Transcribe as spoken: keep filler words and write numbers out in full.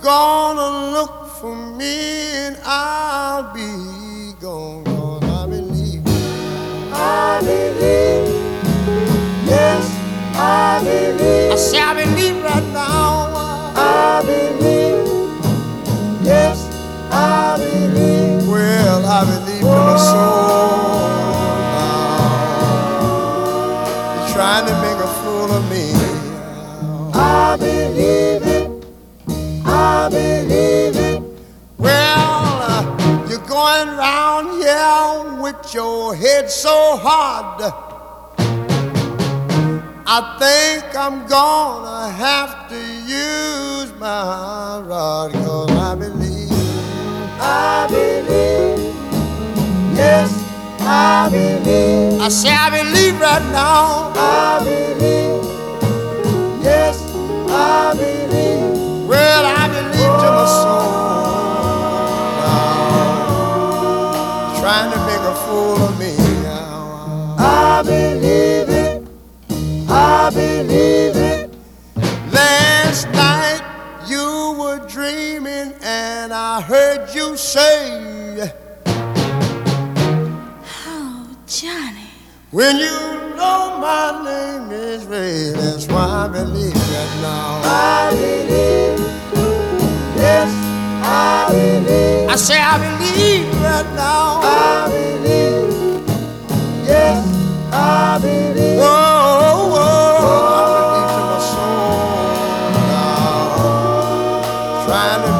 gonna look for me and I'll be gone. Cause I believe, I believe, yes, I believe. I say I believe right now. I believe, yes, I believe. Well, I believe in my soul now. You're trying to make a fool of me. I believe it, I believe it. Well, uh, you're going round here with your head so hard. I think I'm gonna have to use my rod. Cause I believe, I believe, yes, I believe. I say I believe right now. I believe, yes, I believe. Well, I believe to my soul now. Trying to make a fool of me now. I believe it, I believe it. Last night you were dreaming and I heard you say, oh, Johnny. when you know my name is Ray, that's why I believe that now. I believe, yes, I believe. I say I believe right now. I believe, yes, I believe. Whoa, whoa, I believe to my soul now. Trying to